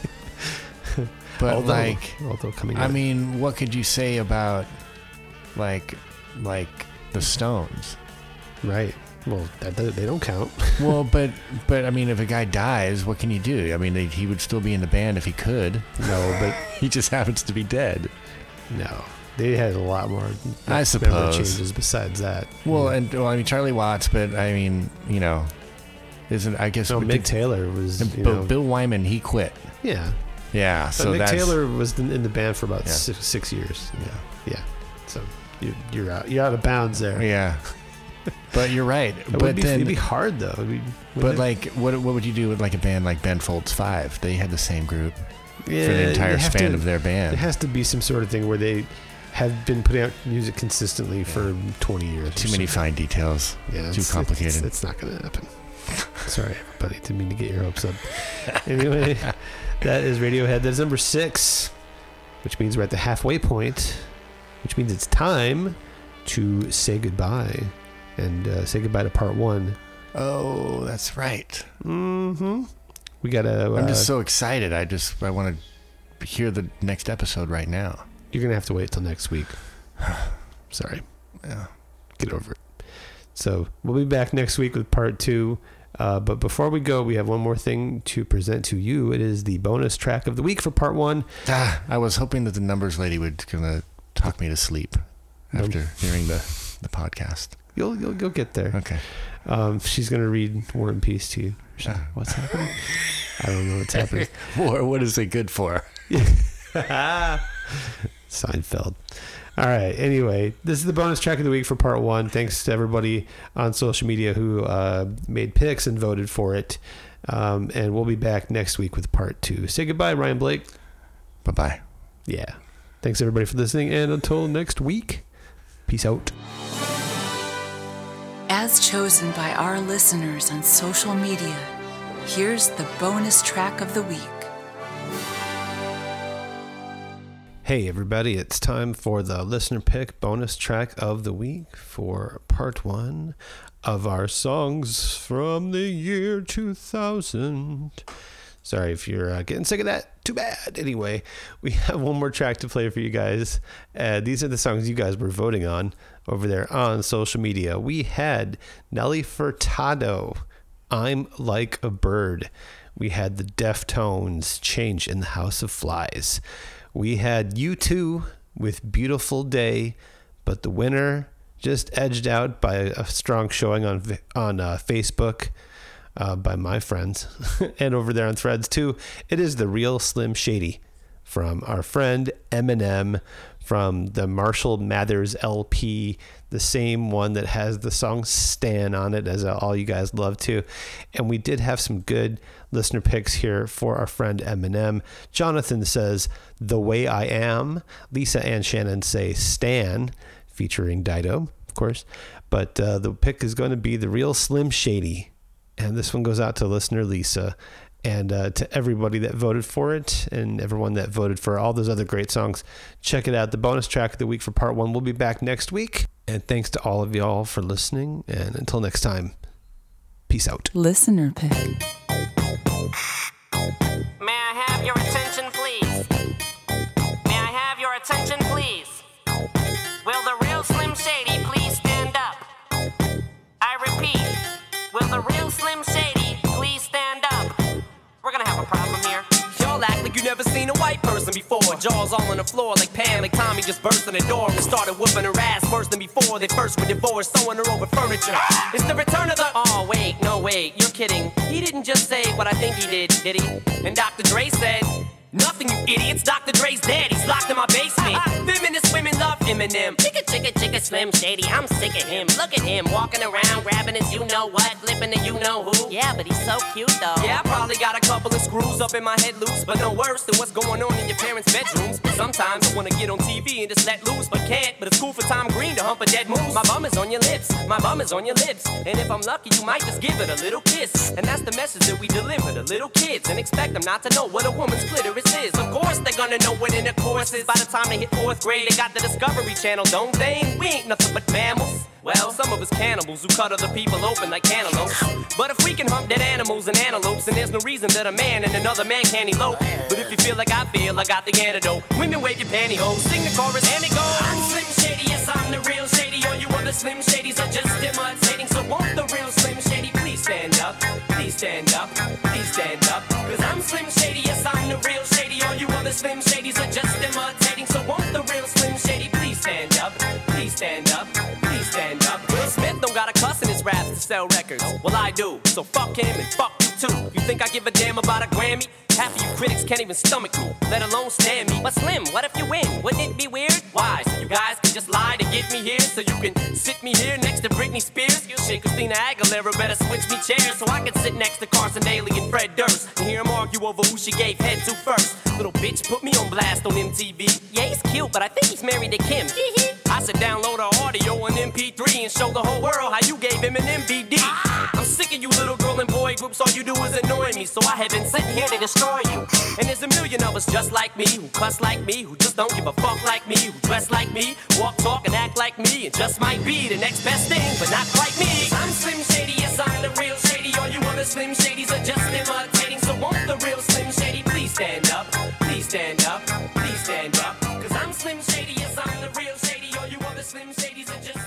But although, like although coming I out- mean, what could you say about like like the Stones? right. Well, that, that, they don't count. Well, but but I mean, if a guy dies, what can you do? I mean, they, he would still be in the band if he could. No, but He just happens to be dead. no. They had a lot more I member suppose. changes besides that. Well, Yeah. and well, I mean Charlie Watts, but I mean, you know, isn't I guess no, but Mick did- Taylor was, you but know, Bill Wyman, he quit. yeah. Yeah, But so Mick that's Taylor was in in the band for about Yeah. six, six years. Yeah, yeah. So you, you're out. You're out of bounds there. yeah. But you're right. It but would be, then, it'd be hard though. It'd be, but wouldn't it? like, what what would you do with like a band like Ben Folds Five? They had the same group yeah, for the entire you have span to- of their There band. has to be some sort of thing where they have been putting out music consistently for twenty years. or Too many something. fine details. Yeah, Too it's- complicated. It's, it's not going to happen. Sorry, everybody. Didn't mean to get your hopes up. Anyway, that is Radiohead. That is number six, which means we're at the halfway point, which means it's time to say goodbye and uh, say goodbye to part one. Oh, that's right. Mm-hmm. We got to... Uh, I'm just so excited. I just I want to hear the next episode right now. You're going to have to wait till next week. Sorry. Yeah. Get over it. So we'll be back next week with part two. Uh, but before we go, we have one more thing to present to you. It is the bonus track of the week for part one. Ah, I was hoping that the numbers lady would gonna talk me to sleep after hearing the, the podcast. You'll you'll, you'll get there. Okay. Um, she's gonna read War and Peace to you. She's- Ah. What's happening? I don't know what's happening. Or what is it good for? Seinfeld. All right. Anyway, this is the bonus track of the week for part one. Thanks to everybody on social media who uh, made picks and voted for it. Um, and we'll be back next week with part two. Say goodbye, Ryan Blake. Bye bye. Yeah. Thanks everybody for listening. And until next week, peace out. As chosen by our listeners on social media, here's the bonus track of the week. Hey everybody, it's time for the listener pick bonus track of the week for part one of our songs from the year two thousand. Sorry if you're uh, getting sick of that. Too bad. Anyway, we have one more track to play for you guys. Uh, these are the songs you guys were voting on over there on social media. We had Nelly Furtado, I'm Like a Bird. We had the Deftones, Change in the House of Flies. We had U two with Beautiful Day, but the winner just edged out by a strong showing on on uh, Facebook uh, by my friends and over there on Threads too. It is The Real Slim Shady from our friend Eminem from the Marshall Mathers L P, the same one that has the song Stan on it, as all you guys love to. And we did have some good listener picks here for our friend Eminem. Jonathan says The Way I Am. Lisa and Shannon say Stan, featuring Dido, of course. But uh, the pick is going to be The Real Slim Shady. And this one goes out to listener Lisa. And uh, to everybody that voted for it and everyone that voted for all those other great songs, check it out. The bonus track of the week for part one. We'll be back next week. And thanks to all of y'all for listening. And until next time, peace out. Listener pick. May I have your attention, please? May I have your attention, please? Will the real Slim Shady please stand up? I repeat, will the real Slim Shady please stand up? We're gonna have a problem here. Y'all act like you never seen a white person worse than before. Jaws all on the floor like Pam, like Tommy just burst in the door and started whooping her ass worse than before. They first were divorced, throwing her over furniture. It's the return of the... Oh, wait, no, wait, you're kidding. He didn't just say what I think he did, did he? And Doctor Dre said... Nothing, you idiots. Doctor Dre's dead. He's locked in my basement. Feminist women love Eminem. Chicka, chicka, chicka, Slim Shady. I'm sick of him. Look at him walking around, grabbing his you-know-what, flipping the you-know-who. Yeah, but he's so cute, though. Yeah, I probably got a couple of screws up in my head loose, but no worse than what's going on in your parents' bedrooms. Sometimes I wanna get on T V and just let loose, but can't. But it's cool for Tom Green to hump a dead moose. My bum is on your lips. My bum is on your lips. And if I'm lucky, you might just give it a little kiss. And that's the message that we deliver to little kids and expect them not to know what a woman's clitoris is. Of course they're gonna know what intercourse is. By the time they hit fourth grade, they got the Discovery Channel, don't they? We ain't nothing but mammals. Well, some of us cannibals who cut other people open like cantaloupes. But if we can hump dead animals and antelopes, then there's no reason that a man and another man can't elope. But if you feel like I feel, I got the antidote. Women wave your pantyhose, sing the chorus, and it goes. I'm Slim Shady, yes, I'm the real Shady. All you other Slim Shadys are just imitating. So won't the real Slim Shady please stand up? Please stand up, please stand up. Cause I'm Slim Shady, yes, I'm the real Shady. All you other Slim Shadys are just imitating. So won't the real Slim Shady please stand up? Please stand up, please stand up. Will Smith don't got a cuss in his raps to sell records. Well, I do, so fuck him and fuck you too. You think I give a damn about a Grammy? Half of you critics can't even stomach me, let alone stand me. But Slim, what if you win? Wouldn't it be weird? Why? So you guys can just lie to get me here, so you can sit me here next to Britney Spears? Shit, Christina Aguilera better switch me chairs so I can sit next to Carson Daly and Fred Durst and hear them argue over who she gave head to first. Little bitch put me on blast on M T V. Yeah, he's cute, but I think he's married to Kim. I should download her audio on M P three and show the whole world how you gave him an M V D. I'm sick of you little girl and boy groups, all you do is annoy me, so I have been sitting here to destroy you. And there's a million of us just like me, who cuss like me, who just don't give a fuck like me, who dress like me, walk, talk, and act like me, and just might be the next best thing, but not quite me. I'm Slim Shady, yes, I'm the real Shady. All you other Slim Shadys are just imitating, so won't the real Slim Shady please stand up? Please stand up, please stand up. Cause I'm Slim Shady, yes, I'm the real Shady. All you other Slim Shadys are just